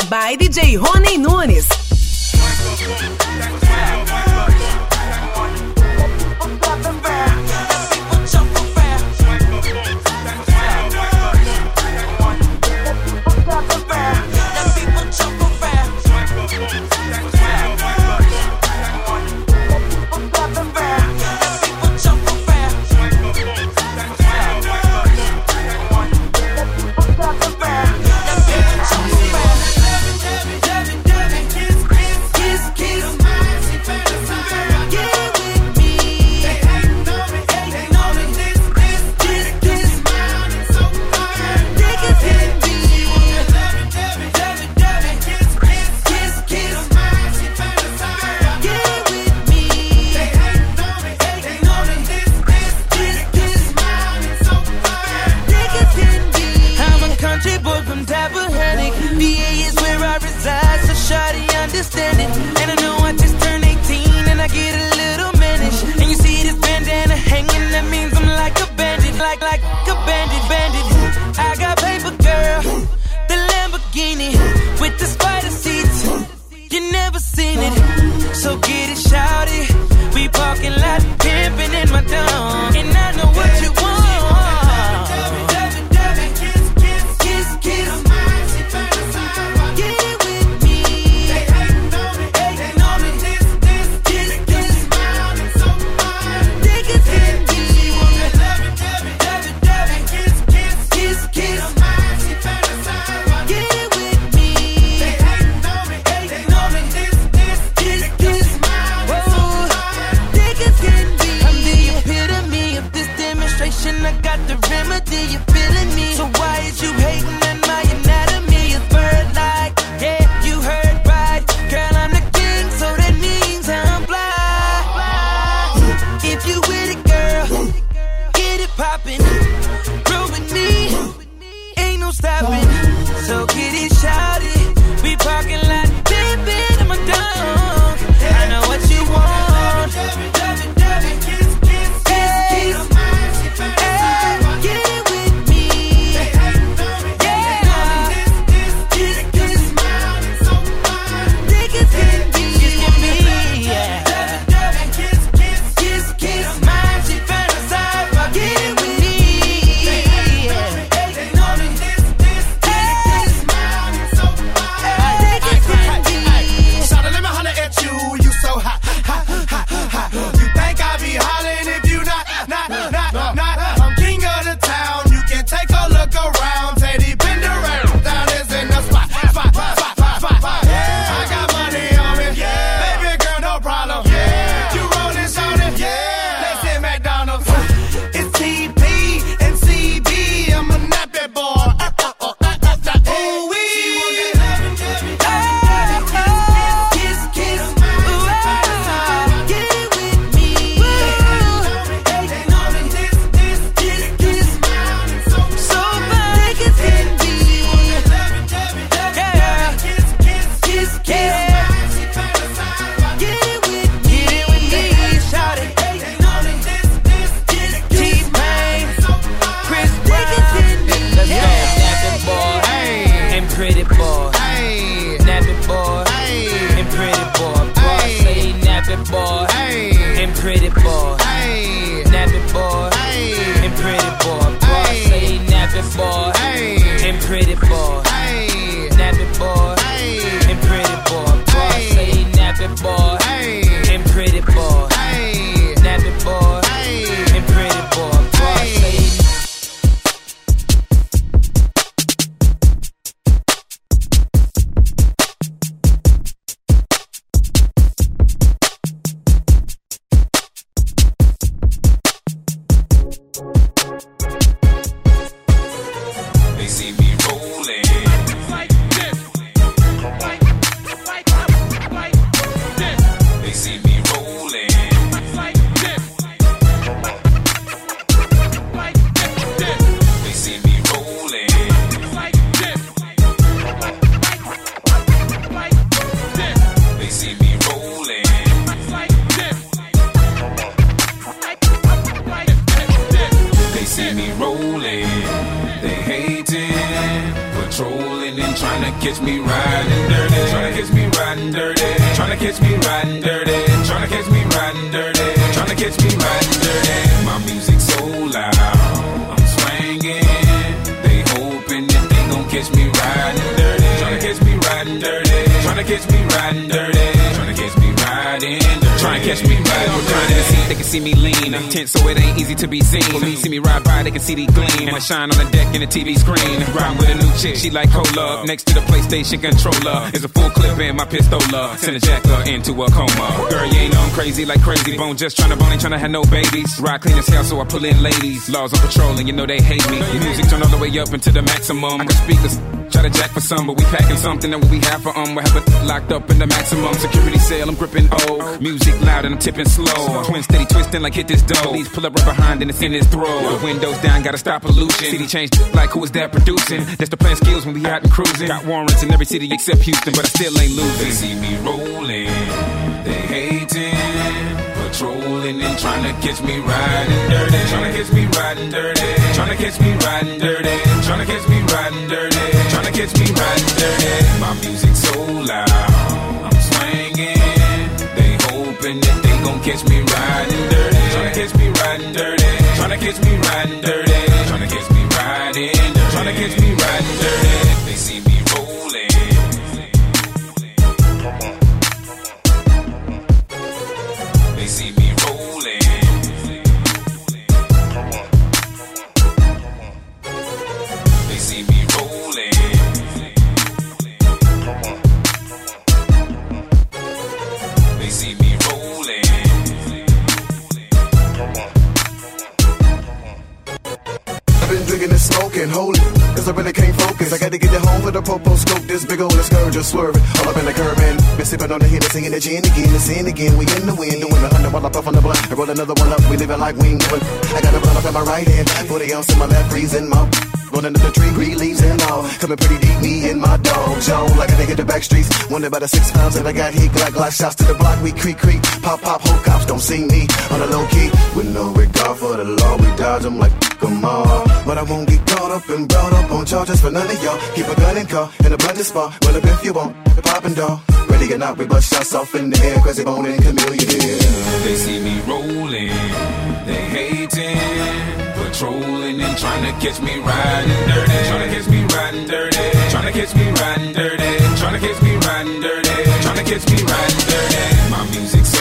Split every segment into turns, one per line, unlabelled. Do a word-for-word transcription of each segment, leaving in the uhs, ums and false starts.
by D J Rony Nunes.
They see me rolling. tryna catch me riding dirty. Tryna catch me riding dirty. Tryna catch me riding dirty. Tryna catch me riding dirty. Tryna catch me riding dirty. My music so loud, I'm swinging. They hoping that they gon' catch me riding dirty. Tryna catch me riding dirty. Tryna catch me riding dirty. Tryna catch me riding dirty. Tryna catch me riding dirty.
In the seat, they can see me lean. Tense, so it ain't easy to be seen. For me, see me ride by, they can see the gleam. And I shine on the deck in the T V screen. Riding with a new chick, she like cola. Next to the PlayStation controller is a full clip in my pistola. Send a jacker into a coma. Girl, you ain't know I'm crazy like Crazy Bone. Just tryna bone, ain't tryna have no babies. Ride clean as hell, so I pull in ladies. Laws on patrol, and you know they hate me. The music turn all the way up into the maximum. I got speakers, try to jack for some, but we packing something that what we have for um. We have it locked up in the maximum security cell. I'm gripping O. Music loud and I'm tipping slow. Twin steady twisting like hit this dough. Please pull up right behind and it's in his throat. The windows down, gotta stop pollution. City changed like who is that producing? That's the plan skills when we out and cruising. Got warrants in every city except Houston, but I still ain't losing.
They see me rolling, they hating, patrolling and trying to catch me riding dirty. Trying to catch me riding dirty. Trying to catch me riding dirty. Trying to catch me riding dirty. Trying to catch me riding dirty. My music so loud, I'm swinging. They hoping that they gon' catch me riding dirty. Trying to catch me riding dirty. Trying to catch me riding dirty. Trying to catch me riding dirty. Trying to catch me riding dirty. They see me rolling. They see me rolling. They see me rolling. They see me rolling.
I've been drinking and smoking, holy, cause I really can't focus. I gotta get it home with a popo scope, this big old scourge just swerving. All up in the curb and been sipping on the hit and singing the gin again and sin again. We in the wind, doing a hundred while I puff on the blunt. I roll another one up, we living like we ain't giving. I got a blunt up in my right hand, forty ounce in my left, freezing my rolling up the tree, green leaves and all. Coming pretty deep, me and my dog Joe. Like a nigga the back streets. Wonder about the six pounds that I got here. Glock, glock, shots to the block. We creak, creak. Pop, pop, whole cops don't see me. On the low key. With no regard for the law. We dodge them like come on. But I won't get caught up and brought up on charges for none of y'all. Keep a gun and car in a blended spot. Well, if you want, the poppin' dog. Ready or not, we bust shots off in the air. Crazy Bone and Chameleon. Yeah.
They see me rolling. They hating. Patrolling and trying to catch me riding dirty. Trying to catch me riding dirty. Trying to catch me riding dirty. Trying to catch me riding dirty. Trying to catch me riding dirty. My music so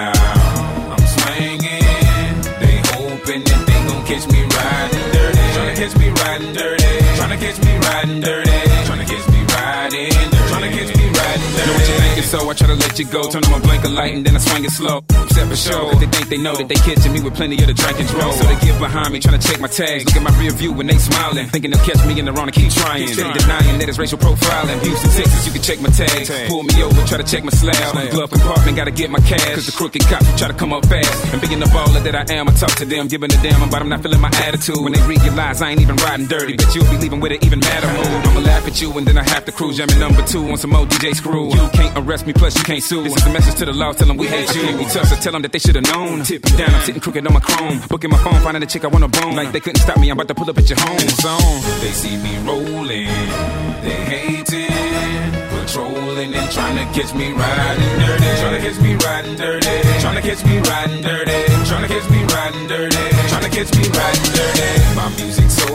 loud, I'm swinging. They hoping that they gon' catch me riding dirty. Trying to catch me riding dirty. Trying to catch me riding dirty. Trying to catch me riding dirty. Trying to catch me riding dirty.
Know what you think is so I try to let you go. Turn on my blinker light and then I swing it slow. Step for show, cause they think they know that they catching me with plenty of the drink and draw. So they get behind me, trying to check my tags. Look at my rear view when they smiling, thinking they'll catch me in the wrong and keep trying. Steady denying that it's racial profiling. Houston, Texas, you can check my tags. Pull me over, try to check my slab. Glove compartment, gotta get my cash. Cause the crooked cops try to come up fast. And being the baller that I am, I talk to them, giving a damn about I'm not feeling my attitude. When they realize I ain't even riding dirty, bet you'll be leaving with it even madder mood. I'ma laugh at you and then I have to cruise. Jamming number two on some old D J screw. You can't arrest me, plus you can't sue. This is a message to the law, tell them we hate you. I can't be tough, so tell them that they should've known. Tip me down, I'm sitting crooked on my chrome. Booking my phone, finding a chick I wanna bone. Like they couldn't stop me, I'm about to pull up at your home. It's on.
They see me rolling, they hating, patrolling and trying to catch me riding dirty. Trying to catch me riding dirty. Trying to catch me riding dirty. Trying to catch me riding dirty. Trying to catch me riding dirty. My music so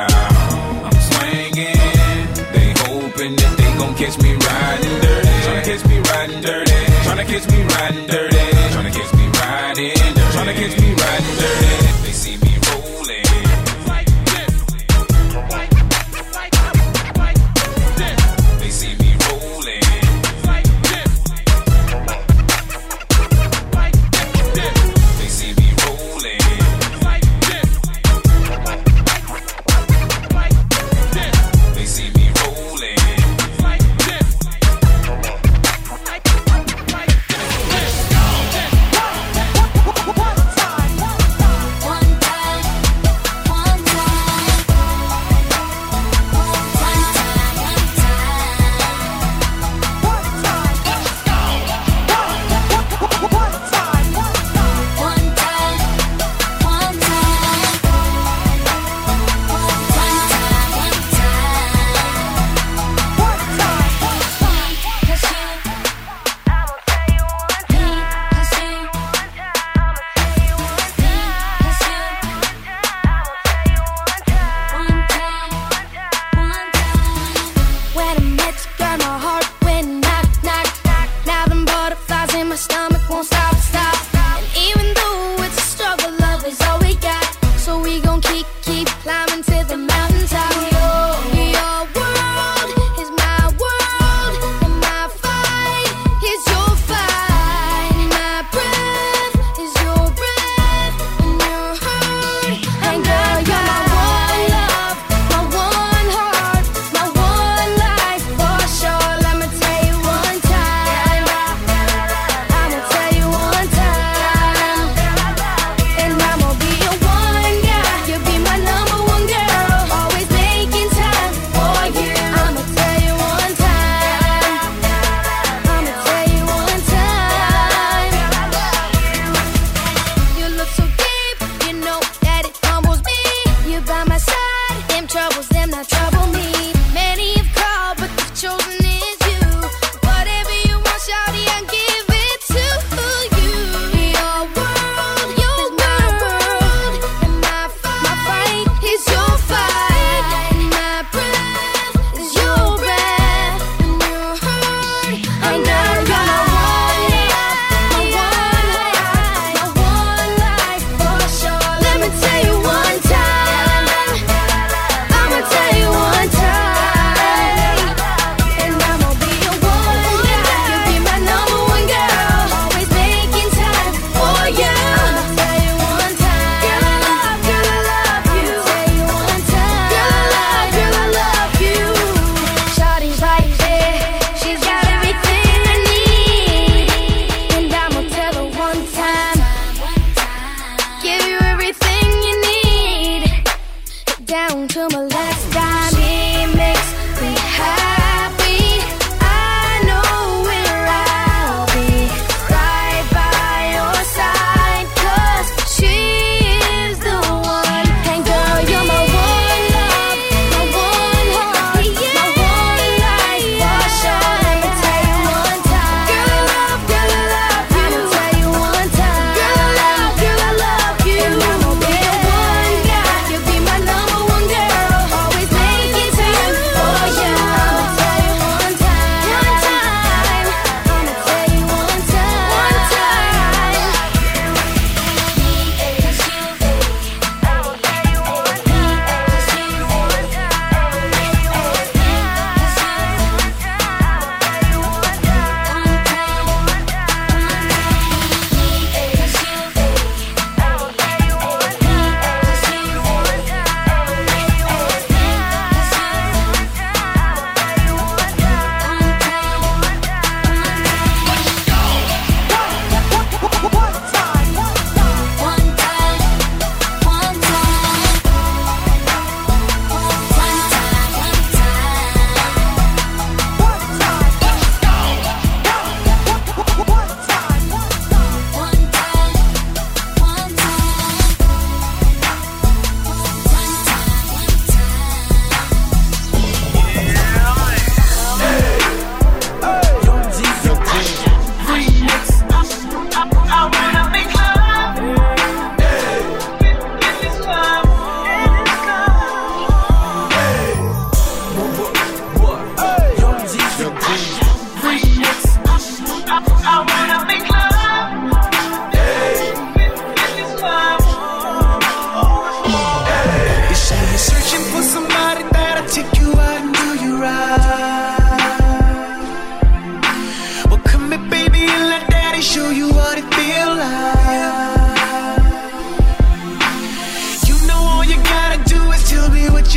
loud, I'm swinging. They hoping that they gon' catch me riding dirty. Trying to catch me riding dirty. Trying to catch me riding dirty. Trying to catch me riding dirty. Trying to catch me riding dirty. They see me rolling. They see me rolling. They see me rolling. They see me rolling.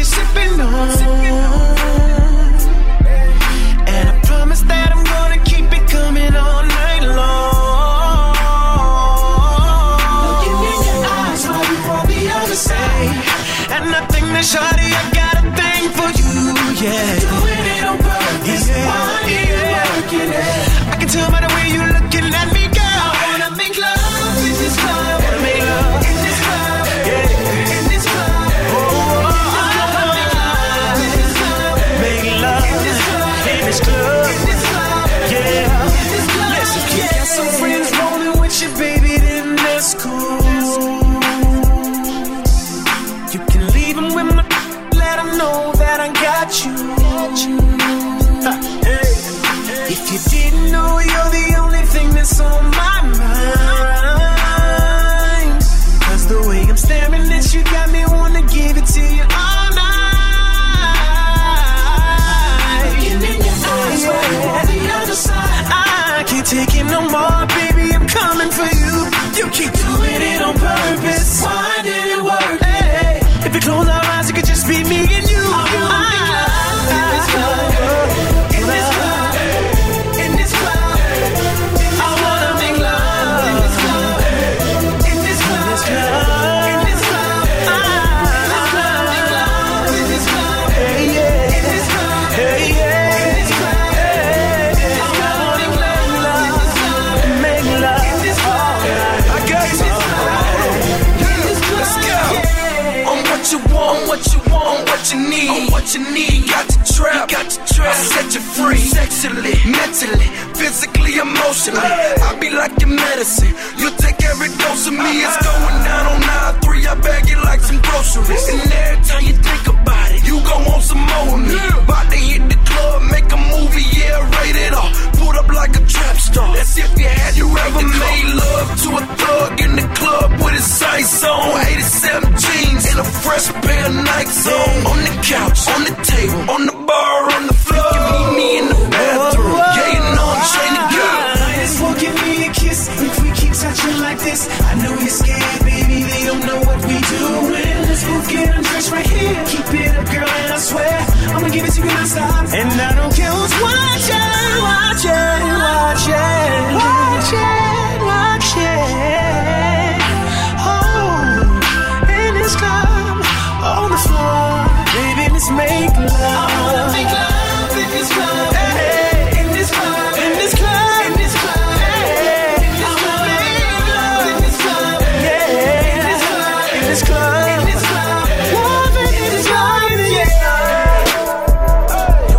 sipping on. And I promise that I'm gonna keep it coming all night long. Look in your eyes while you pour the other side. And I think that shawty, I got a thing for you, yeah. Doing it on purpose, yeah, why are you working it? I can tell by the way you looking at me, girl. I wanna make love in this club. Wanna make love in this club, yeah. In this club, oh, oh, oh. I wanna make love in this club. Make love in this club, in this club, in this club, yeah. In this club, listen, if you got some friends rolling with you, baby, then that's cool. You can leave them with my, let them know that I got you. Uh, hey. If you didn't know, you're the only thing that's on my mind. Cause the way I'm staring at you got me wanna give it to you all night. Looking in your eyes, yeah. Right on the other side. I can't take it no more, baby, I'm coming for you. You keep doing it on purpose. Why did it work? Hey, if you close our eyes, it could just be me and you. I wanna make love in this club. In this club. In this club. I wanna make love in this club. In this club. In this club. I wanna make love in this club. Hey, yeah. In this club. Hey, yeah. In this club. I wanna make love in this club. Make love in this club. I got you. Let's go. On what you want, what you want, what you need, on what you need. Got the trap, got the trap. I set you free, sexually, mentally, physically, emotionally. I be like your medicine. You take every dose of me. It's going down on nine three. I bag it like some groceries. And every time you think about it, you gon' want some more of me. About to hit the club, make a movie, yeah, rated R. Put up like a trap star. That's if you had you ever made love to a thug in the club with his sights on. eighty-seven jeans and a fresh pair of Nikes on. On the couch, on the table, on the bar, on the floor. You can meet me in the bathroom. Yeah, you know I'm trying to go. Just won't give me a kiss if we keep touching like this. I know you're scared, baby. They don't know what we doing. Let's both get undressed right here. Keep it up, girl, and I swear I'ma give it to you non-stop. And I don't care who's watching, watching, watching, watching, watching. Oh, in this club, on the floor, baby, let's make love. I wanna make love in this club. Hey, in this club, in this club, in this club. Hey, I wanna make love in this club. Yeah, in this club, in this club, in this club. Love in this club, yeah.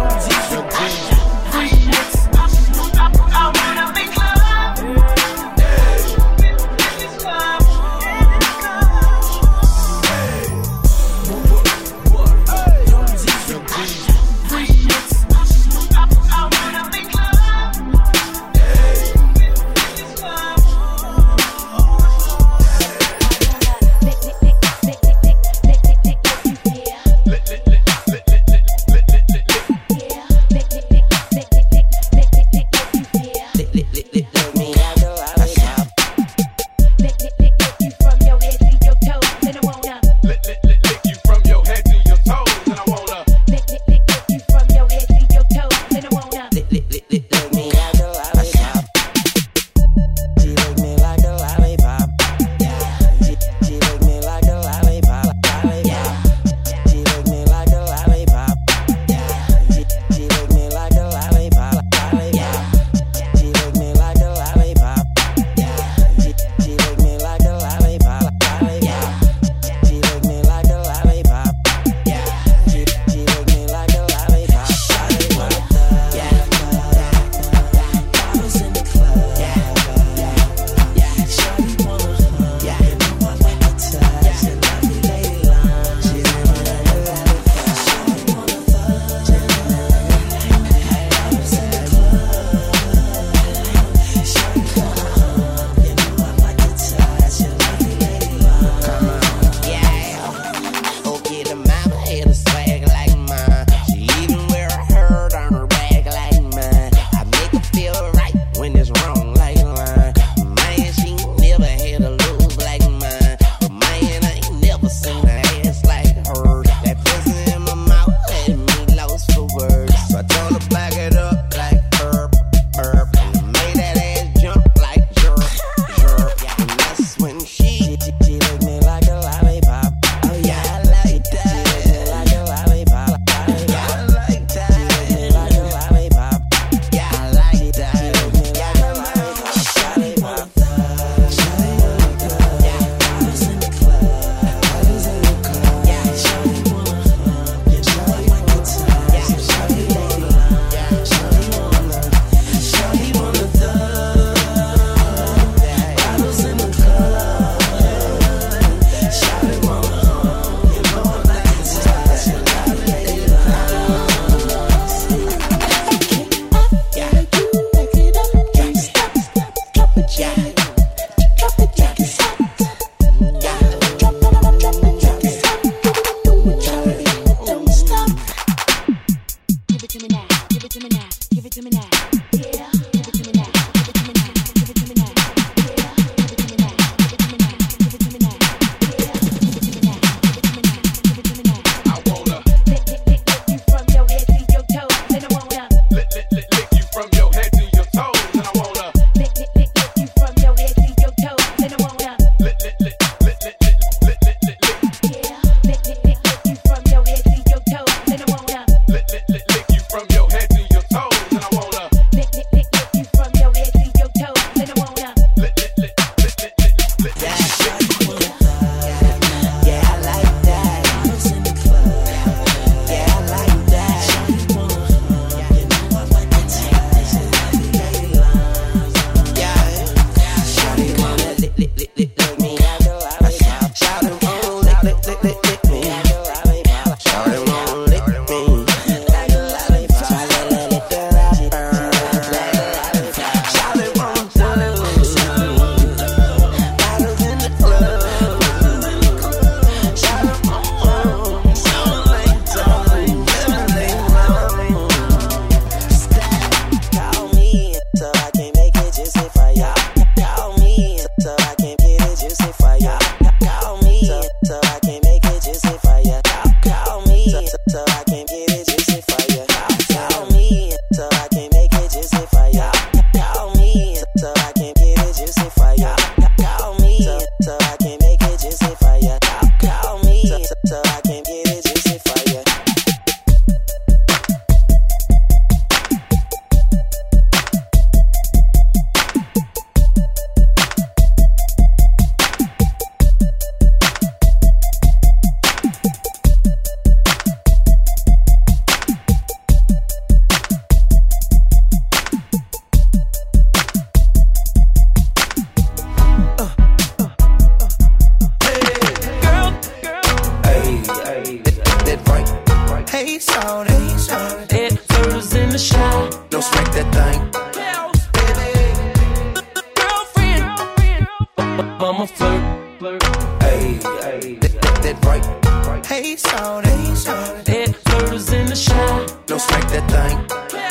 I'ma flirt, flirt.
Hey, hey, that, that, that right.
Hey, shawty, hey, shawty. That flirt is in the shot.
Don't smack that thing.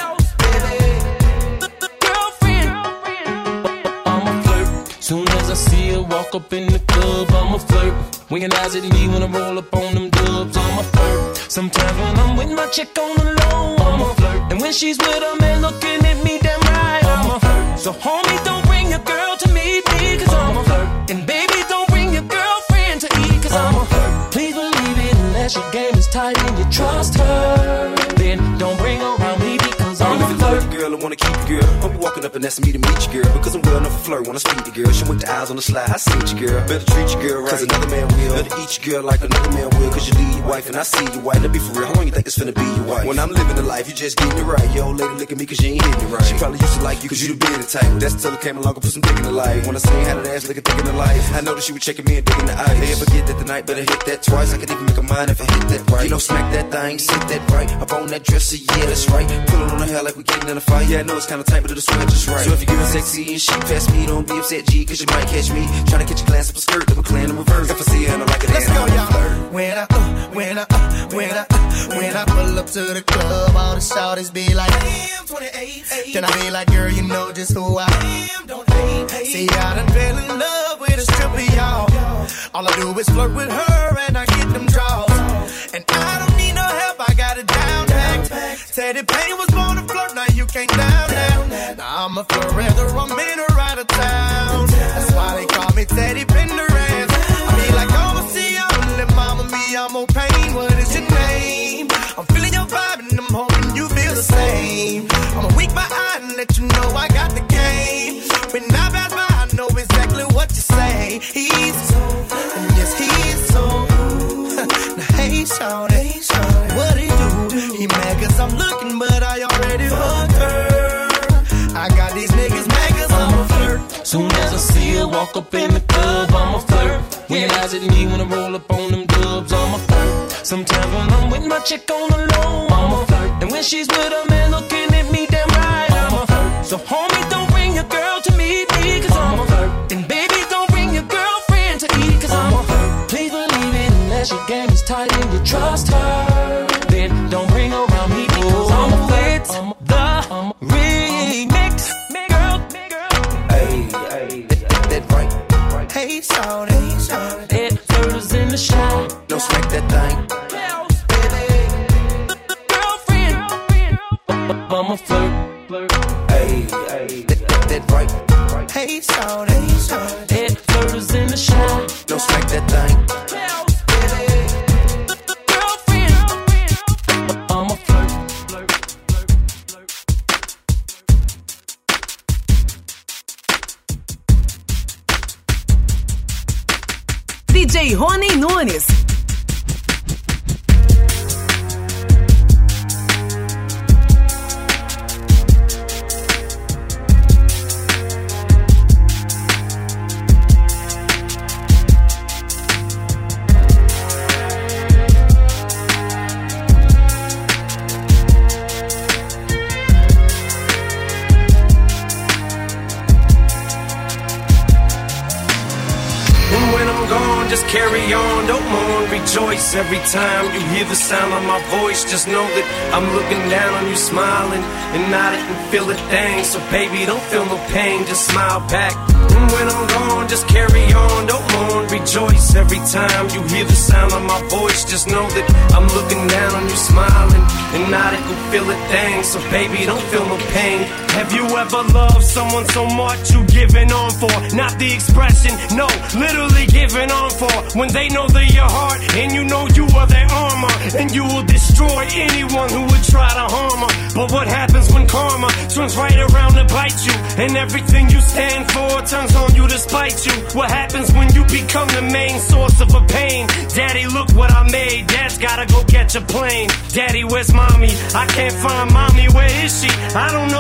Girlfriend, I'ma flirt. Soon as I see her walk up in the club, I'ma flirt. Winking eyes at me when I roll up on them dubs, I'ma flirt. Sometimes when I'm with my chick on the low, I'ma flirt. And when she's with a man looking at me damn right, I'ma flirt. So homie, don't bring your girl to meet me, cause I'ma flirt. And baby, don't bring your girlfriend to eat, cause I'ma flirt. Please believe it, unless your game is tight and you trust her, then don't bring her around me because I'm a flirt.
Girl, I wanna keep you, girl. I'm walking up and asking me to meet you, girl. Because I'm well enough to flirt, wanna speak to girl. She with the eyes on the slide, I see you, girl. Better treat you, girl, right. Cause another man will. Better eat you, girl, like another man will. Cause you leave your wife and I see you white. Now be for real, how long you think it's finna be your wife? When I'm living the life, you just getting it right. Yo, lady, look at me cause you ain't hitting it right. She probably used to like you cause you the big type. That's till it came along and put some dick in the life. When I seen how that ass looking thick in the life, I noticed she was checking me and digging the eyes. Hey, if I get that tonight, better hit that twice. I could even make a mind if I hit that right. You know, smack that thing, sit that right. Up on that dresser, yeah, that's right. Pull it on the hair like we getting in a fight. Yeah, I know it's kinda tight, but it'll swing just right. So if you're getting sexy and she past me, don't be upset, G, cause you might catch me trying to catch a glance up a skirt, then we're clean in reverse. If I see her and I like it,
let's go, y'all. When I, uh, when I, uh, when I, uh, when I pull up to the club, all the shawties be like, damn, twenty-eight. Then I be like, girl, you know just who I am, don't hate. See, I done fell in love with a stripper, y'all. All I do is flirt with her and I get them draws. And I don't need no help, I got it down, down. Teddy Payne was born to flirt, now you can't down, down. Now I'm a flirt, whether I'm in or out of town. That's why they call me Teddy Pendergrass. I be like, oh, see, I'm little mama, me, I'm on pain. What is your name? I'm feeling your vibe and I'm hoping you feel the same. I'ma wink my eye and let you know I got the game. When I pass by, I know exactly what you say. He's so, and yes, he's so. Now, hey, shawty, what he do? He mad cause I'm looking, but I already fucked her. I got these niggas mad cause I'm a flirt. Soon as I see her walk up in the club, I'm a flirt. When eyes at me when I roll up on them dubs, I'm a flirt. Sometimes when I'm with my chick on the low, I'm a flirt. And when she's with a man looking at me damn right, I'm a flirt. So homie, don't bring your girl to meet me cause I'm a flirt. And baby, don't bring your girlfriend to eat cause I'm a flirt. Please believe it, unless your game is tight and you trust her, then don't bring her around me because I'm a flirt. I'm the remix, girl, girl.
Hey, hey, that, that, that right.
Hey, shawty, that flirt is in the shot.
Don't smack that thing.
Girlfriend, I'm a flirt, flirt.
Hey, hey, that, that, that right.
Hey, shawty, that flirt is in the shot.
Don't smack that thing.
Girlfriend, I'm a flirt, flirt, flirt, flirt.
D J Rony Nunes.
Carry on, don't mourn, rejoice every time you hear the sound of my voice. Just know that I'm looking down on you, smiling, and I didn't feel a thing. So baby, don't feel no pain, just smile back. And when I'm gone, just carry on, don't mourn, rejoice every time you hear the sound of my voice. Just know that I'm looking down on you, smiling, and I didn't feel a thing. So baby, don't feel no pain. Have you ever loved someone so much you giving on for? Not the expression, no, literally giving on for. When they know they're your heart and you know you are their armor, and you will destroy anyone who would try to harm her. But what happens when karma turns right around to bite you, and everything you stand for turns on you to spite you? What happens when you become the main source of a pain? Daddy, look what I made. Dad's gotta go catch a plane. Daddy, where's mommy? I can't find mommy. Where is she? I don't know. Go play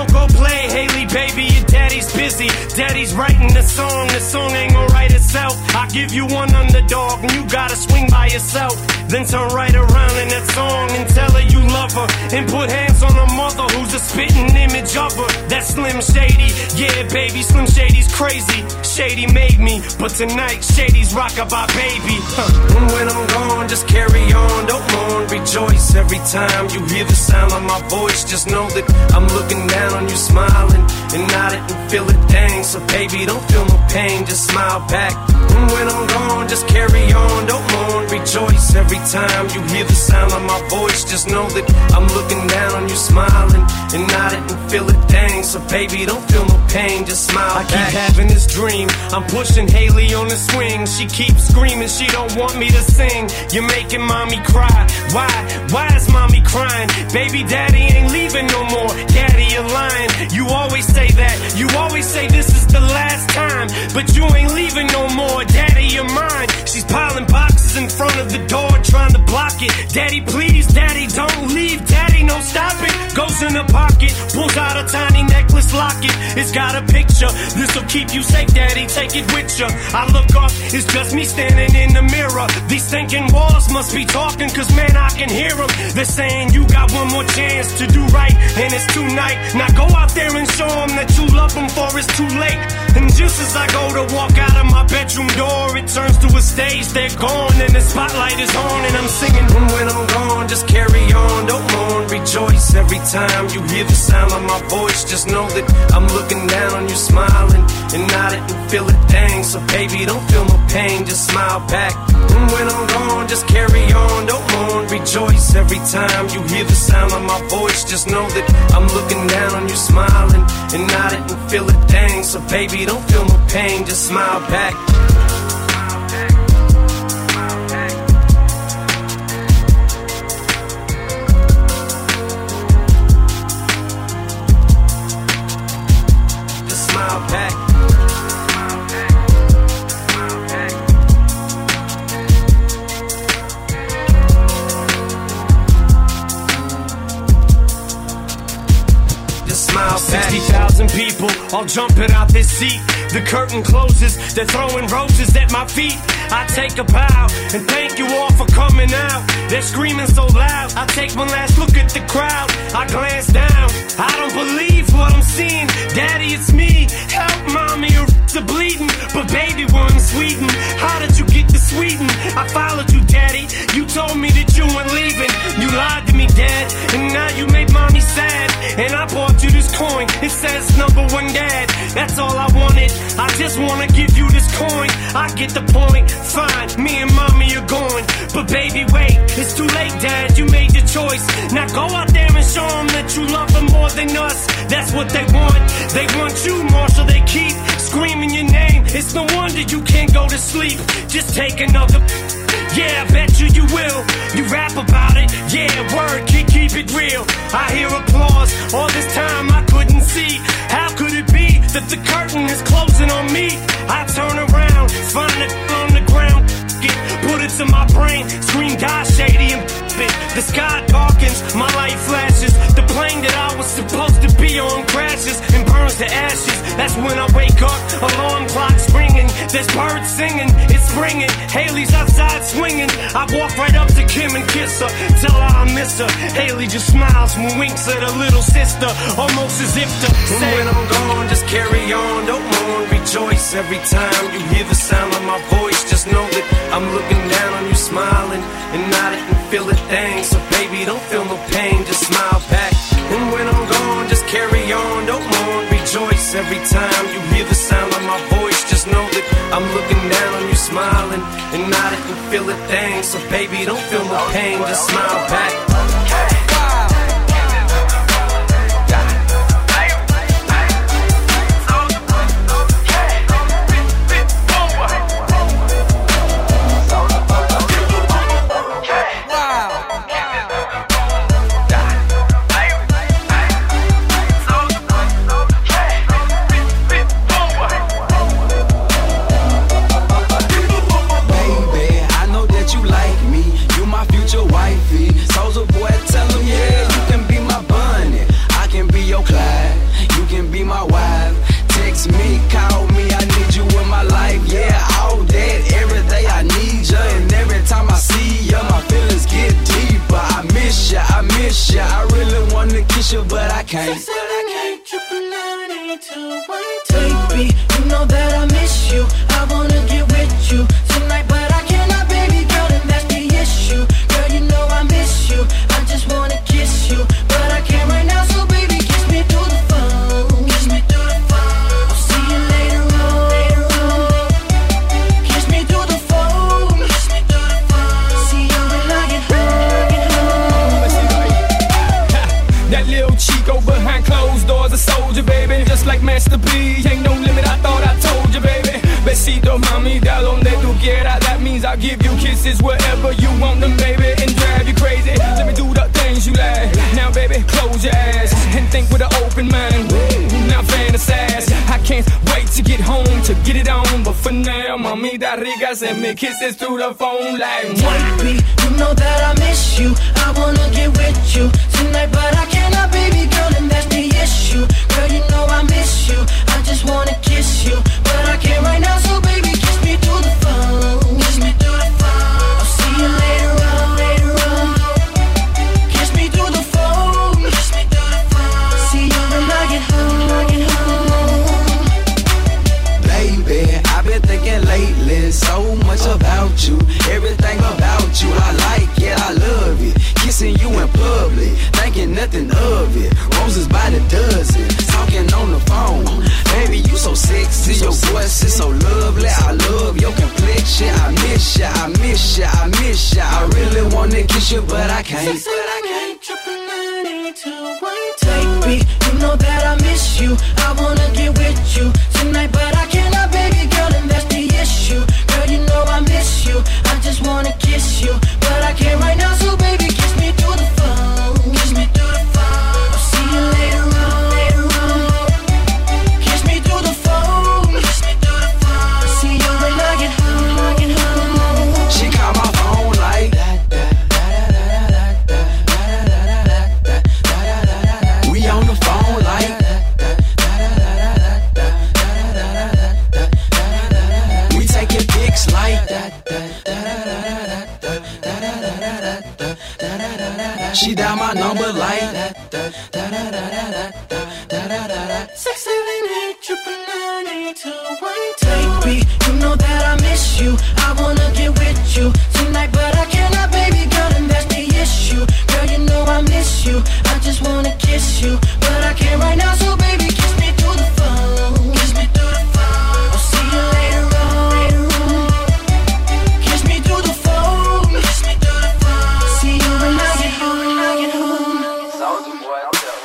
play, Haley, baby, your daddy's busy. Daddy's writing the song, the song ain't gonna write itself. I give you one underdog and you gotta swing by yourself. Then turn right around in that song and tell her you love her. And put hands on her mother who's a spitting image of her. That's Slim Shady, yeah baby, Slim Shady's crazy. Shady made me, but tonight Shady's rockabye baby. Huh. And when I'm gone, just carry on, don't mourn, rejoice. Every time you hear the sound of my voice, just know that I'm looking down on you, smiling and nodding and feel it, dang. So baby, don't feel no pain, just smile back. And when I'm gone, just carry on, don't mourn, rejoice. Every time you hear the sound of my voice, just know that I'm looking down on you, smiling and nodding and feel it, dang. So baby, don't feel no pain, just smile I back. I keep having this dream, I'm pushing Haley on the swing. She keeps screaming, she don't want me to sing. You're making mommy cry, why? Why is mommy crying? Baby daddy ain't leaving no more, daddy you're lying. You always say that, you always say this is the last time, but you ain't leaving no more, daddy you're mine. She's piling boxes in front of the door, trying to block it. Daddy please, daddy don't leave, daddy no stop it. Goes in the pocket, pulls out a tiny necklace locket. It's got a picture, this'll keep you safe, daddy, take it with you. I look up, it's just me standing in the mirror. These thinking walls must be talking, cause man I can hear them. They're saying you got one more chance to do right, and it's tonight. Now go out there and show them that you love them, for it's too late. And just as I go to walk out of my bedroom door, it turns to a stage, they're gone, and the spotlight is on, and I'm singing. And when I'm gone, just carry on, don't mourn, rejoice. Every time you hear the sound of my voice, just know that I'm looking down on you, smiling and nodding and feel it, dang. So baby, don't feel no pain, just smile back. And when I'm gone, just carry on, don't mourn, rejoice. Every time you hear the sound of my voice, just know that I'm looking down on you, smiling and nodding and feel it, dang. So baby, don't feel no pain, just smile back. Just smile back. sixty thousand people all jumping out this seat. The curtain closes, they're throwing roses at my feet. I take a bow and thank you all for coming out. They're screaming so loud, I take one last look at the crowd. I glance down, I don't believe what I'm seeing. Daddy, it's me, help mommy, your are bleeding. But baby, we're in Sweden, how did you get to Sweden? I followed you, daddy, you told me that you weren't leaving. You lied to me, dad, and now you made mommy sad. And I bought you this coin, it says number one dad. That's all I wanted, I just wanna give you this coin. I get the point, fine, me and mommy are going. But baby, wait, it's too late, dad, you made your choice. Now go out there and show them that you love them more than us. That's what they want, they want you more, so they keep screaming your name. It's no wonder you can't go to sleep, just take another. Yeah, I bet you you will. You rap about it, yeah, word, keep, keep it real. I hear applause, all this time I couldn't see. How could it be that the curtain is closing on me? I turn around, find it on the ground, get, put it to my brain, scream die shady and it. The sky darkens, my light flashes. The plane that I was supposed to be on crashes and burns to ashes. That's when I wake up, alarm clock's ringing. There's birds singing, it's springing. Haley's outside swinging. I walk right up to Kim and kiss her, tell her I miss her. Haley just smiles and winks at her little sister, almost as if to say, and when I'm gone, just carry on, don't mourn, rejoice. Every time you hear the sound of my voice, just know that I'm looking down on you, smiling and nodding and feel it, dang. So baby, don't feel no pain, just smile back. And when I'm gone, just carry on, don't mourn, rejoice. Every time you hear the sound of my voice, just know that I'm looking down on you, smiling and nodding and feel it, dang. So baby, don't feel no pain, just smile back.
Wifey, Soulja Boy, I'll give you kisses wherever you want them, baby, and drive you crazy. Let me do the things you like. Now, baby, close your eyes and think with an open mind. Now fantasize. I can't wait to get home to get it on, but for now, mamita rica, send me kisses through the phone line.
Baby, you know that I miss you. I wanna get with you tonight, but I cannot, baby girl, and that's the issue. Girl, you know I miss you. I just wanna kiss you, but I can't right now, so baby, kiss me through the phone. Kiss me through the phone. I'll see you later on, later on. Kiss me through the phone. Kiss me through the phone. See you when I get home, I get home.
Baby, I've been thinking lately so much about you. Everything about you, I like it, I love it. Kissing you in public, thinking nothing of it. Roses by the dozen, talking on the phone. Baby, you so sexy, your voice is so lovely. I love your complexion, I miss ya, I miss ya, I miss ya. I really wanna kiss you, but I can't.
But I can't. Triple nine eight two one two. Baby, you know that I miss you. I wanna get with you tonight, but I cannot, baby girl, and that's the issue. Girl, you know I miss you. I just wanna kiss you, but I can't right now, so baby, kiss me through the phone. Kiss me through the phone. I'll see you later on, later on. Kiss me through the phone. Kiss me through the phone. See you when I get home, I get home.
She call my phone like we on the phone like we taking pics like she dial my number like
six seven eight triple nine eight two one two. Baby, you know that I miss you. I wanna get with you tonight, but I cannot, baby girl, and that's the issue. Girl, you know I miss you. I just wanna kiss you, but I can't right now, so baby, kiss me through the phone. Kiss me through the phone. I'll see you later on, later on. Kiss me through the phone. Kiss me through the phone. See you when I get home, when I get home.
Soldier boy, I'm there.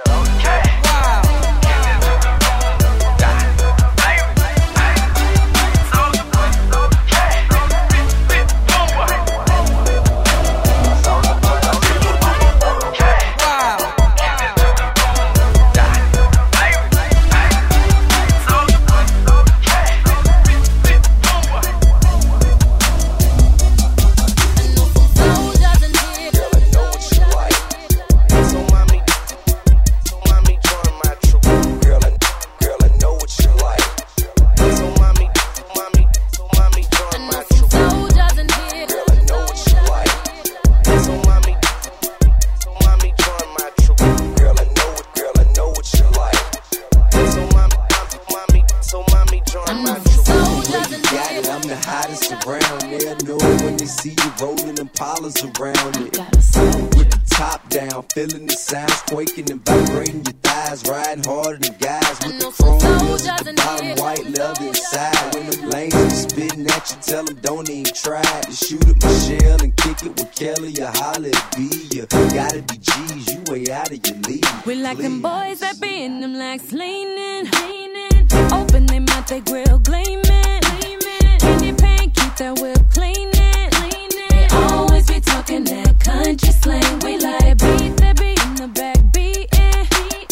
Feeling the sounds, quaking and vibrating your thighs, riding harder than guys with the chrome wheels at the bottom, white leather inside. When them lanes are spitting at you, tell them don't even try to shoot at Michelle and kick it with Kelly or holler at B. You gotta be G's, you way out of your league.
We like them boys that be in them legs leaning, leaning. Open their mouth, they grill gleaming, gleaming. Candy paint, keep that whip cleaning, cleaning. They always be talking that country slang. We like beat that beat in the back beating.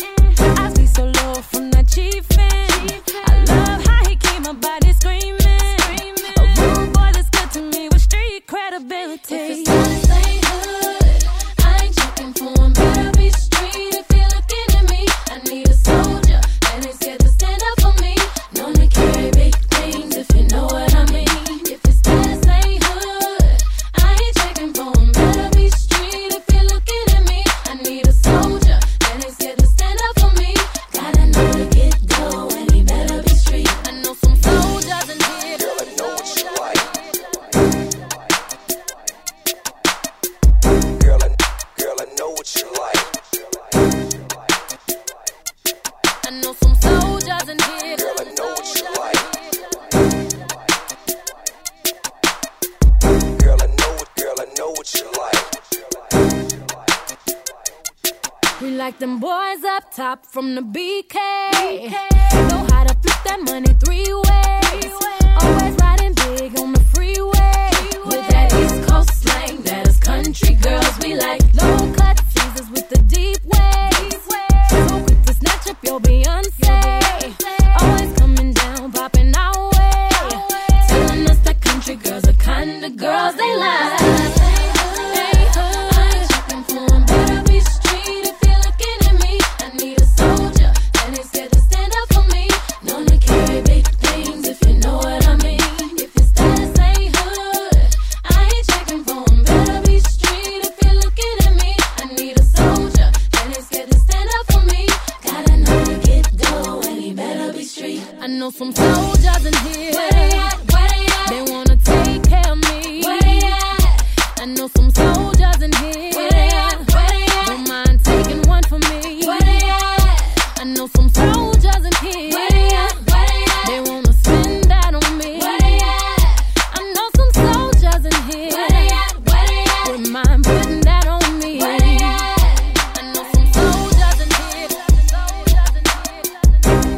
I see so low from that chiefin'. I love how he keep my body screaming. A rude boy that's good to me with street credibility. If it's not the same hood, I ain't checking for him. Better be street if you're looking at me. I need a soldier that ain't scared to stand up for me. Known to carry big things if you know what I mean. If it's not the same hood, I ain't checking for him. Better be street if you're looking at me. I need a soldier that ain't scared to stand up for me. Gotta know to get dough and he better be street. I know some soldiers in here.
Girl, I know what you like. Girl, I, girl, I know what you like.
I know some soldiers in here.
Girl, I know what you like. Girl, I know what, girl, I know what you like.
We like them boys up top from the B K. Know how to flip that money three ways. Always riding big on the freeway. kind of girls they like. Hey, I ain't checking for them. Better be street if you're looking at me. I need a soldier that ain't scared to stand up for me. Known to carry big things if you know what I mean. If your status ain't hood, I ain't checking for them. Better be street if you're looking at me. I need a soldier that ain't scared to stand up for me. Gotta know to get dough and he better be street. I know some soldiers in here. Where they at? Where they at? They wanna take care of me. Where they at? I know some soldiers in here. Where they at? Where they at? Don't mind taking one for me. Where they at? I know some soldiers in here. Where they at? Where they at? They wanna spend that on me. Where they at? I know some soldiers in here. Where they at? Where they at? Don't mind putting that on me. Where they at? I know some soldiers in here. Soldiers in here.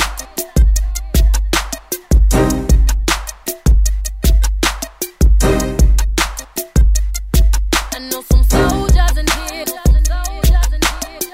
I know some soldiers in here. Soldiers in here.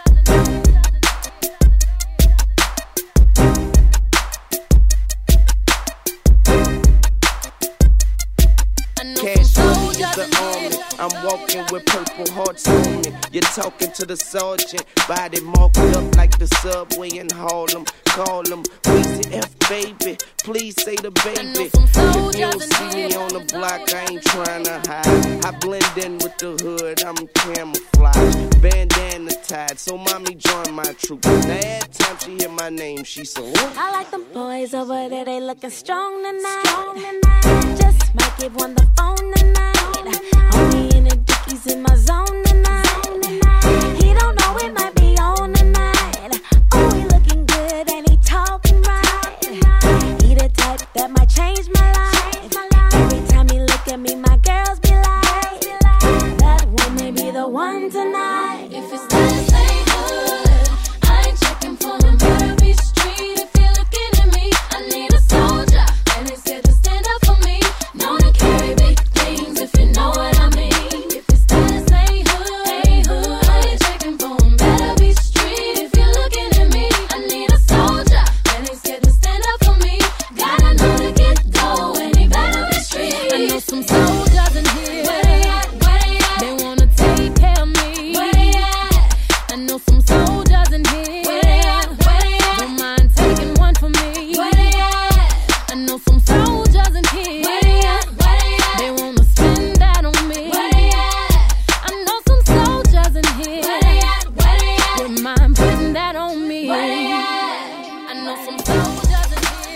I know
Cash
some
money
soldiers
is the
in
army.
here.
I'm walking with purple hearts on me. You're talking to the sergeant, body marked up like the subway in Harlem. Call him Weezy F, baby. Please say the baby. If you don't see me on the block, I ain't trying to hide. I blend in with the hood, I'm camouflage. Bandana tied, so mommy join my troop. Now every time she hear my name, she so what?
I like them boys over there, they looking strong tonight. Strong tonight. Just might give one the phone tonight. Only in the dickies in my zone tonight. He don't know it might be on tonight. Oh, he looking good and he talking right. He the type that might change my life. Every time he look at me, my girls be like, that one may be the one tonight. If it's status ain't good, I ain't checking for him. Better be street if you're looking at me. I need a soldier that ain't scared to stand up for me. Known to carry big things if you know what I mean. If your status ain't hood, ain't hood, I ain't checking for him. Better be street if you're looking at me. I need a soldier that ain't scared to stand up for me. Gotta know to get dough and he better be street. I know some soldiers in here. Where they at? Where they at? They wanna take care of me. Where they at? I know some soldiers in here. Where they at? Where they at? Don't mind taking one for me. Where they at? I know some soldiers in here. Where they at? Where they at? They wanna spend that on me. Where they at? I know some soldiers in here. Where they at? Where they at? Don't mind putting that on me. Where they at? I know some soldiers in here.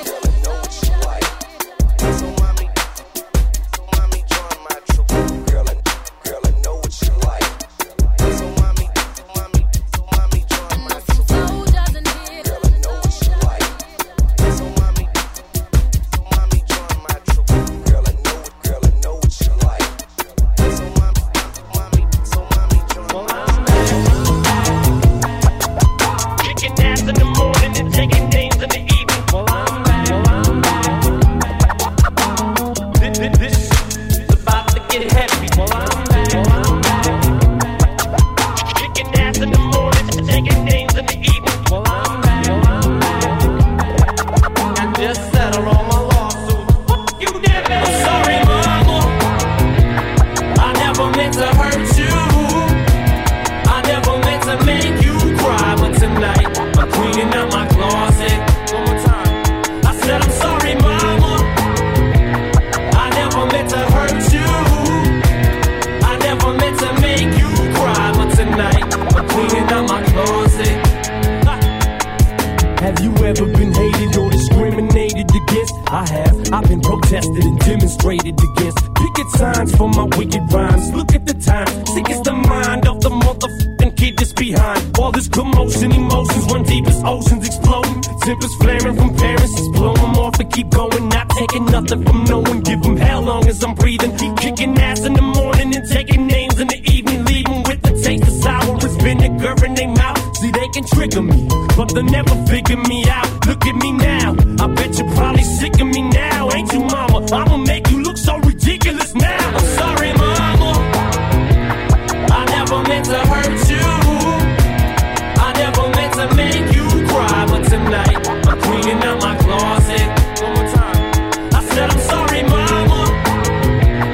So mommy, so mommy join my troop. Girl, I, girl, I know what you like. So mommy, so mommy, so mommy join my troop.
Soldiers in here.
Girl, I know what you like. So mommy, so mommy join my troop. Girl, I know it, girl, I know what you like. So mommy, so mommy, so mommy join my troop.
Kicking ass in the morning and taking names in the evening. Well, I'm back. Well, I'm back. This, this, this is about to get heavy. Well, I'm back. Well, I'm back. Kicking ass in the morning and taking names in the evening. Well, I'm back. Well, I'm back. I just settled all my lawsuits. Fuck you, damn it. I'm sorry, mama. I never meant to hurt you. I never meant to make you cry, but tonight I'm cleaning out my closet. One more time. I said I'm sorry, mama. I never meant to hurt you. I never meant to make you cry, but tonight I'm cleaning out my closet. Have you ever been hated or discriminated against? I have. I've been protested and demonstrated against. Picket signs for my wicked rhymes. Look at the time. See, it's the mind of the motherfucking kid that's behind all this commotion. Emotions run deep as oceans exploding. Tempers flaring from parents. Just blow them off and keep going. Not taking nothing from no one. Give them hell long as I'm breathing. Keep kicking ass in the morning and taking names in the evening. Leaving with the taste of sour as vinegar in their mouth. See, they can trigger me, but they'll never figure me out. Look at me now. I bet you're probably sick of me now. Ain't you, mama? I'ma make you look so ridiculous now. I'm sorry, mama. I never meant to hurt you. I never meant to make you cry, but tonight I'm cleaning out my closet. One more time. I said I'm sorry, mama.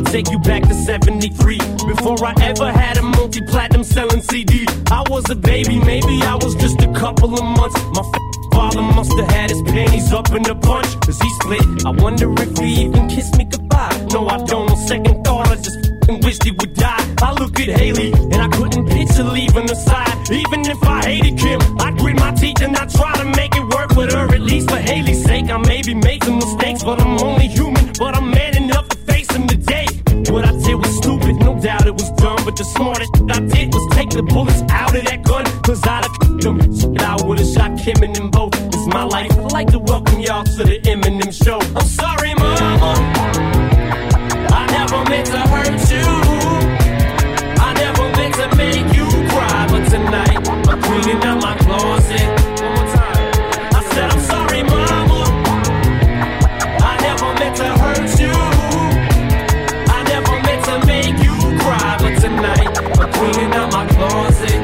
take you back to seventy-three. Before I ever had a multi-platinum selling C D. I was a baby, maybe I was just a couple of months. My f- father must have had his panties up in the bunch, cause he split. I wonder if he even kissed me goodbye. No, I don't. On second thought, I just f***ing wished he would die. I look at Haley, and I couldn't picture leaving her side. Even if I hated Kim, I grit my teeth and I try to make it work with her. At least for Haley's sake, I maybe made some mistakes, but I'm only human. But I'm man enough to face them today. What I did was stupid, no doubt it was dumb. But the smartest I did was take the bullets out of that gun, cause I'd have f***ed them. Shit, I would've shot Kim and them both. It's my life. I'd like to welcome y'all to the Eminem show. I'm sorry, mama, I never meant to hurt you. I never meant to make you cry. But tonight, I'm cleaning out my closet. One more time. I said I'm sorry, mama, I never meant to hurt you. I never meant to make you cry. But tonight, I'm cleaning out my closet.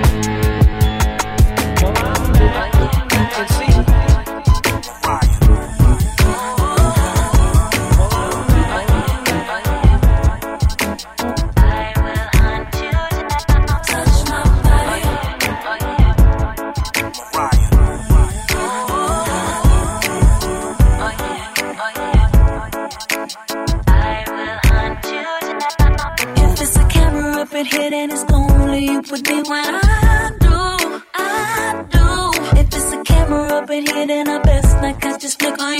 And it's only you with me when I do, I do. If it's a camera up in here, then I best not catch this flick on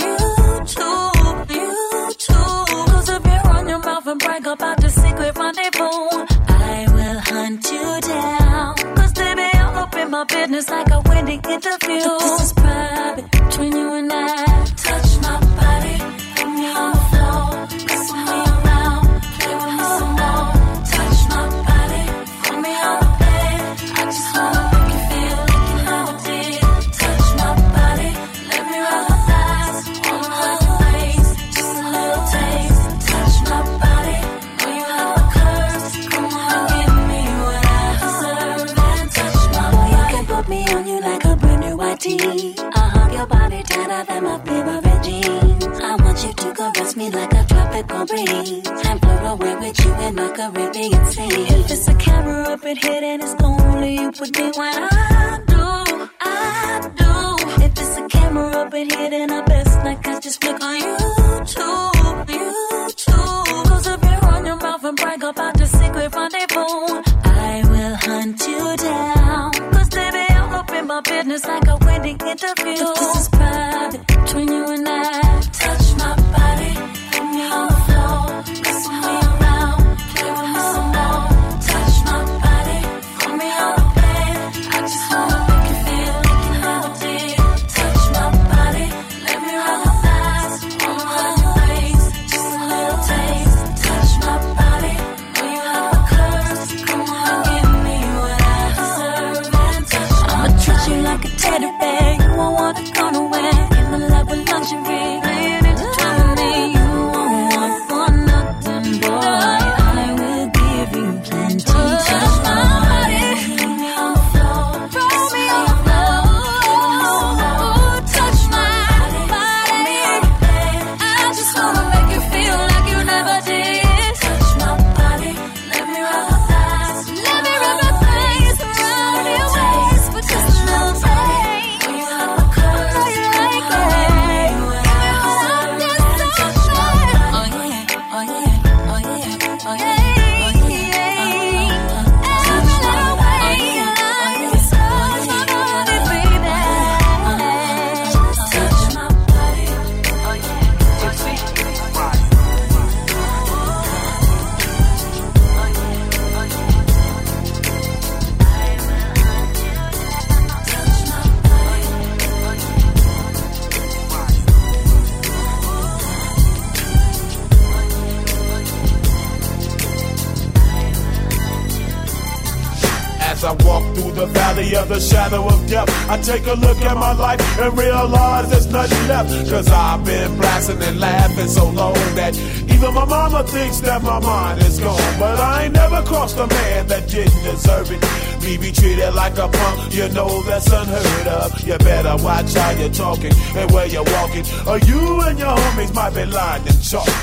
YouTube, YouTube. Cause if you run your mouth and brag about the secret rendezvous, I will hunt you down. Cause baby, I'm up in my business like a Wendy interview. But this is private between you and I. Touch my body, put me on the floor, kiss me around, play with me some more. Touch my body, put me on the bed. I just wanna make you feel like you never did. Touch my body, let me roll my thighs, all over the waist, just a little taste. Touch my body, know you have my curves. Come on, give me what I deserve and touch my body. You can put me on you like a brand new white tee. I hug your body tighter than my favorite jeans. I want you to caress me like a tropical breeze and float away with you in my Caribbean sea. If it's a camera up in here, then it's only you with me when I do, I do. If it's a camera up in here, then I best not catch this flick on YouTube, YouTube. Cause if you run your mouth and brag about the secret rendezvous, I will hunt you down. Cause baby, I'm up in my business like a Wendy interview. But this is private between you and I. Touch my body, put me on the floor, kiss me around, play with me some more. Touch my body, put me on the bed. I just wanna make you feel like you never did. Touch my body, let me roll my thighs, all over the waist, just a little taste. Touch my body, know you have my curves. Come on, give me what I deserve and touch my I'ma treat you like a teddy bear. You won't want to go nowhere. In the love with luxury.
I walk through the valley of the shadow of death, I take a look at my life and realize there's nothing left. Cause I've been blasting and laughing so long that even my mama thinks that my mind is gone. But I ain't never crossed a man that didn't deserve it. Me be treated like a punk, you know that's unheard of. You better watch how you're talking and where you're walking, or you and your homies might be lying in chalk.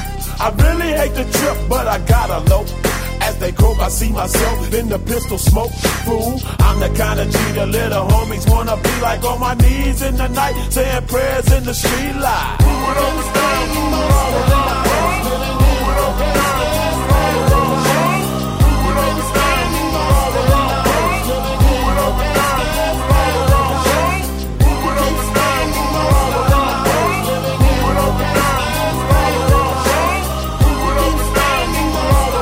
I really hate the trip, but I gotta low. As they croak, I see myself in the pistol smoke. Fool, I'm the kind of G the little homies wanna be like, on my knees in the night, saying prayers in the street light. Move it over down, move it all around, move it over down, move it all around, move it over down, move it all around, move it over down, move it all around, move it over down, move it all around, move it over down, move it all around, move it over down, move it all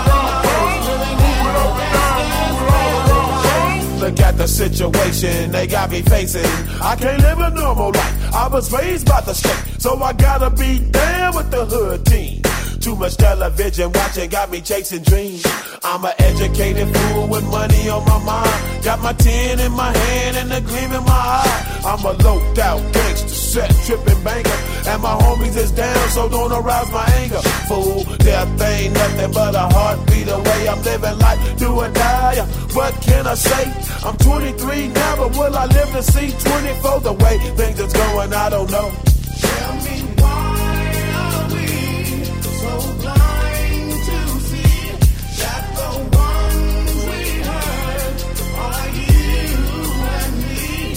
around. Look at the situation they got me facing. I can't live a normal life. I was raised by the state, so I gotta be down with the hood team. Too much television watching got me chasing dreams. I'm an educated fool with money on my mind. Got my tin in my hand and a gleam in my eye. I'm a loped out gangster, set tripping banker, and my homies is down, so don't arouse my anger. Fool, death ain't nothing but a heartbeat away. I'm living life, do or die. What can I say? I'm twenty-three now, but will I live to see twenty-four? The way things is going, I don't know. Tell me why are we so blind to see that the ones we hurt are you and me?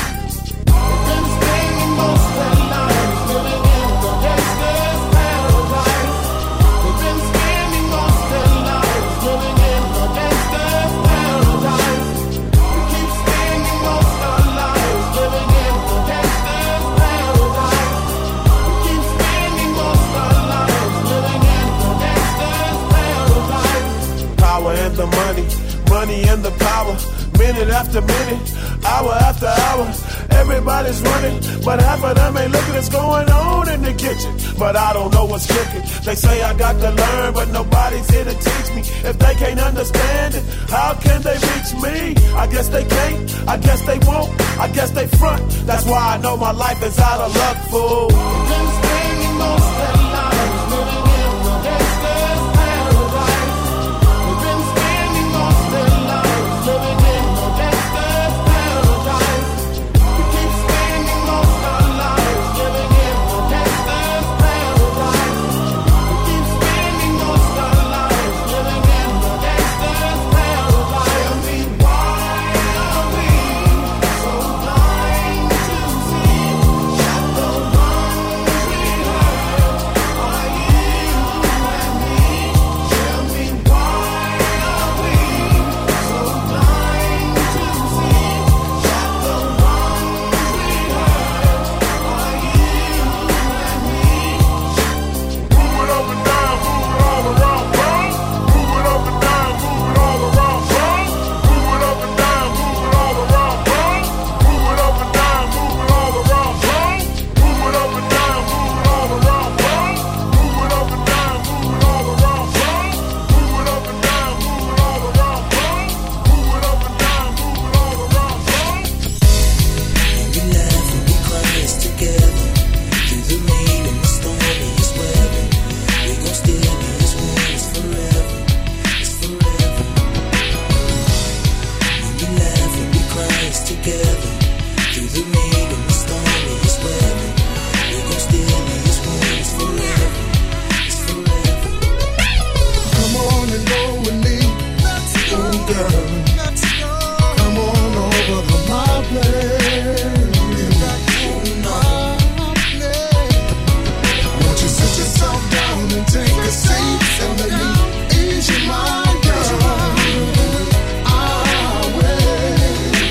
We've been spending most of our lives living in the gangster's paradise. We've been spending most of our lives living in the gangster's paradise. We keep spending most of our lives living in the gangster's paradise. We keep spending most of our lives living in the gangster's paradise. Power and the money, money and the power. Minute after minute, hour after hour, everybody's running, but half of them ain't looking what's going on in the kitchen. But I don't know what's cooking. They say I got to learn, but nobody's here to teach me. If they can't understand it, how can they reach me? I guess they can't, I guess they won't, I guess they front. That's why I know my life is out of luck, fool. We've been spending most of our lives living in the gangster's paradise. We've been spending most of our lives living in the gangster's paradise. We keep spending most of our lives living in the gangster's paradise. We keep spending most of our lives living in the gangster's paradise. Tell me why are we so blind to see that the ones we hurt are you and me? Tell me why are we so blind to see that the ones we hurt are you and me? Move it up and down, move it all around, bro. Move it up and down, move it all around, bro. Move it up and down, move it all around, bro. Move it up and down, move it all around, bro. Move it up and down, move it all around, bro. Move it up and down, move it all around, bro. Move it up and down, move it all around, bro. Move it up and down, move it all around, bro.
We laugh and we cry us together. Through the rain and the storm and his weather. We gon' still be his ones forever. It's forever. When we laugh and we cry us together. Through the rain and the storm and his weather. We gon' still be his ones forever. It's forever.
Come on and go with me, oh girl. Come on over to my place. Won't you sit yourself down and take a seat and let me ease your mind, girl? I'll wait.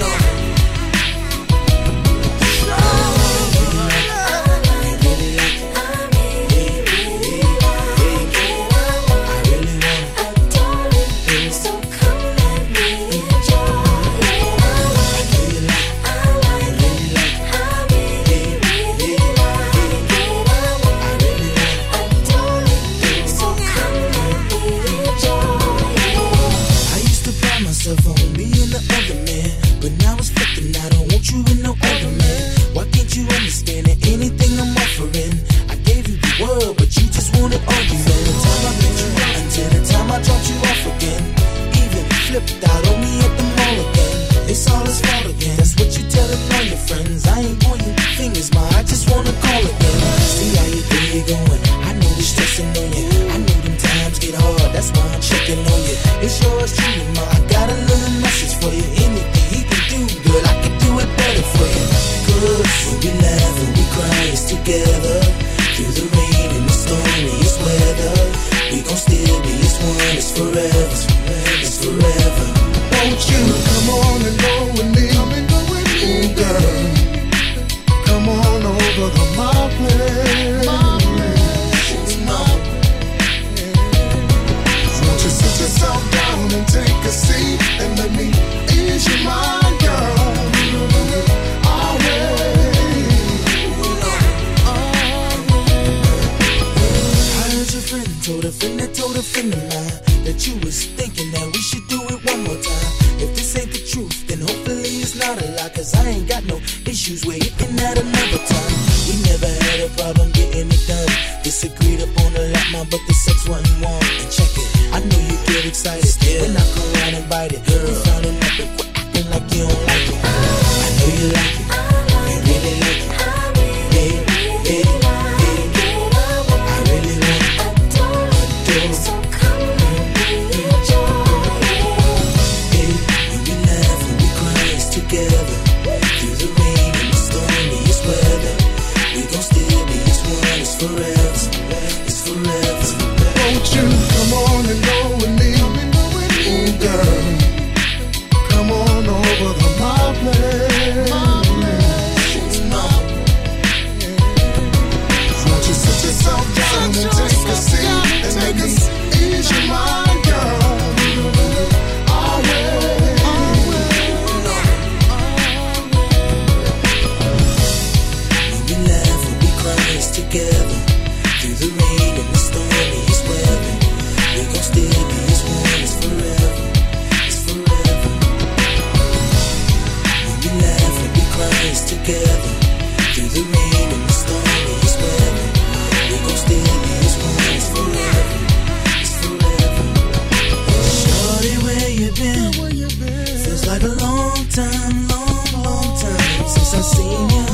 I used to pride myself on being the other man, but now it's flipping. I don't want you in no other man. Why can't you understand that anything I'm offering? I gave you the world, but you just wanted argument. From the time I picked you up until the time I dropped you off again. Even flipped out on me at the mall again. It's all his fault again. That's what you telling all your friends. I ain't pointing fingers, ma. I just wanna call again. See how you think you're going. I know you're stressing on you.
Won't you come on and go with me? Ooh, girl, come on over to my place. Won't you sit yourself down and take a seat and let me ease your mind, girl?
Told a friend that told a friend of mine that you was thinking that we should do it one more time. If this ain't the truth, then hopefully it's not a lie, cause I ain't got no issues with hitting at another time. We never had a problem getting it done. Disagreed upon a lot, man, but the sex wasn't warm. And check it, I know you get excited when I come around and bite it. Girl, you found nothing, quit acting like you don't like it. I know you like it, you really like it. Hey, hey, hey, I really want it. So come and enjoy it. Hey, when we laugh and we cry together, through the rain and the stormiest weather, we gon' still be as one. It's forever, it's forever.
Won't you come on and go with me? Ooh, girl, come on over to my place. Won't you sit yourself down and take a seat and make us ease your mind, girl? Always,
when we laugh and we cry together, through the rain and the stormiest weather, we gon' still be as one. It's forever, it's forever. When we laugh and we cry together, through the rain and the stormiest weather, we gon' still be as one. It's forever, it's forever. Shorty, where you been? Feels like a long time, long, long time since I've seen you.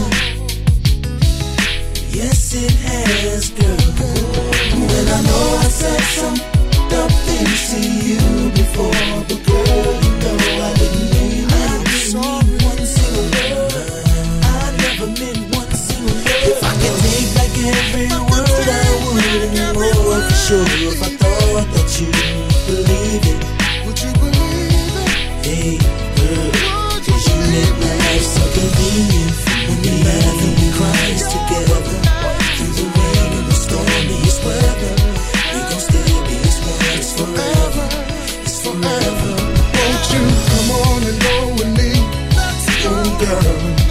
Yes, it has, girl. And I know I said some dumb things to you before, but girl, you know I didn't mean it. One single word, I never meant one single word. If I could take back every word, I would, and more for sure. If I thought that you believe it,
would you believe it?
hey, girl, cause you make my life so convenient. When we laugh and we cry together, through the rain and the stormiest weather, we gon' still be as one. It's forever, it's forever.
Won't you come on and go with me? Ooh, girl,